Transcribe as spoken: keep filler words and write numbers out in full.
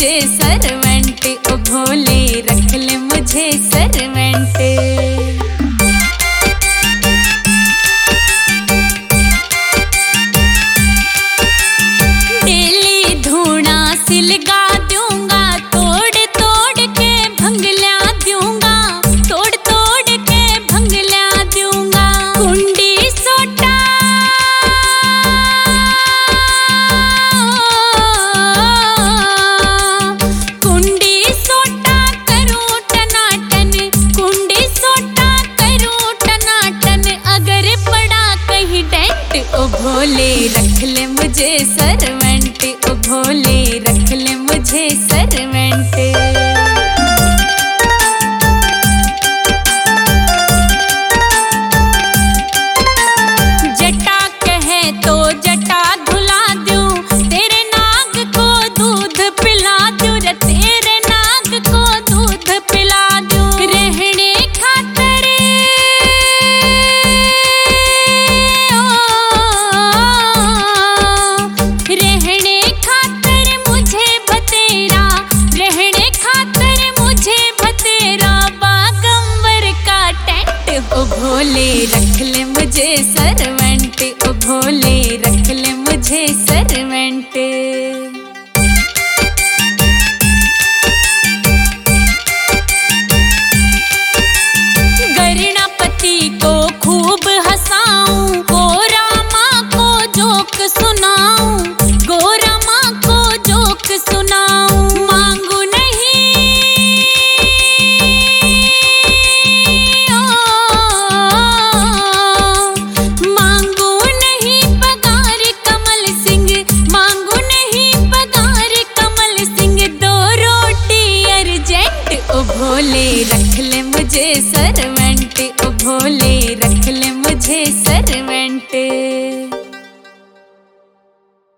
मुझे सर्वेंट, ओ भोले रख ले मुझे सर्वेंट। डेली धूना सिलगा दूंगा, तोड़ तोड़ के भंगल्या दूंगा, तोड़ तोड़ के भंगल्या दूंगा। कुंडी सोटा कुंडी सोटा करूं टनाटन, कुंडी सोटा करूं टनाटन। अगर पड़ा कहीं डेंट, ओ भोले रख ले मुझे सर्वेंट, ओ भोले रख ले मुझे सर्वेंट। जटा कहे तो जटा धुला दूं, तेरे नाग को दूध पिला दूं रे, तेरे नाग को दूध पिला दूं। रहने खातिर रहने खातिर मुझे भतेरा, रहने खातिर मुझे भतेरा। बागंबर का टेंट, ओ भोले रख ले मुझे सर्वेंट, ओ भोले रख ले मुझे सर्वेंट। गणपति को खूब हंसाऊं, गोरा माँ को जोक सुनाऊं, गोरा माँ को जोक सुनाऊं। मांगू नहीं ओ, मांगू नहीं पगार कमल सिंह, मांगू नहीं पगार कमल सिंह। दो रोटी अर्जेंट, ओ भोले रख ले मुझे सर्वेंट, ओ भोले रख ले मुझे सर्वेंट।